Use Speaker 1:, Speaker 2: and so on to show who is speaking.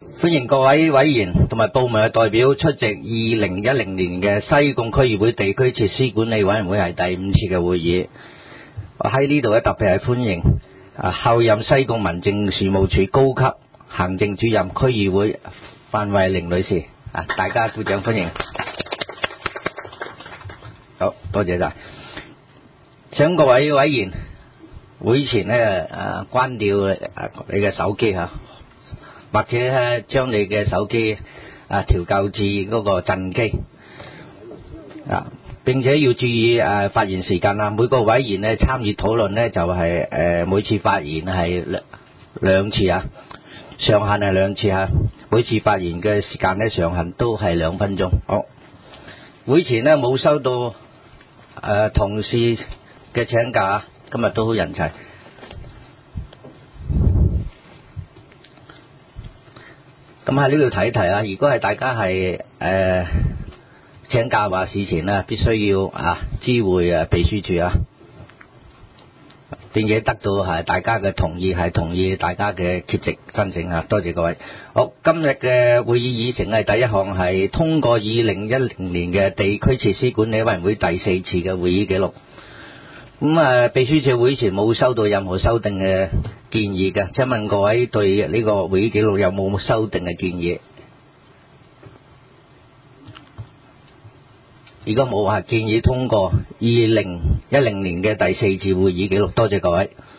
Speaker 1: 歡迎各位委員同埋部門嘅代表出席2010年嘅西貢區議會地區設施管理委員會係第5次嘅會議。我喺呢度咧特別係歡迎候任西貢民政事務處高級行政主任區議會范慧玲女士，大家鼓掌歡迎。好，多謝晒。請各位委員會前咧關掉你嘅手機嚇。或者將你嘅手機調校至嗰個震機並且要注意發言時間啦。每個委員咧參與討論咧就係每次發言係兩次上限係2次每次發言嘅時間咧上限都係2分鐘。好，會前咧冇收到同事嘅請假，今日都好人齊。咁喺呢度提一提如果係大家係請假話事前必須要知會秘書處並且得到係大家嘅同意，係同意大家嘅缺席申請多謝各位。好，今日嘅會議議程係第一項係通過2010年嘅地區設施管理委員會第4次嘅會議記錄。咁秘書處會前冇收到任何修訂嘅建議嘅，請問各位對呢個會議記錄有冇修訂嘅建議？如果冇建議通過2010年嘅第4次會議記錄，多謝各位。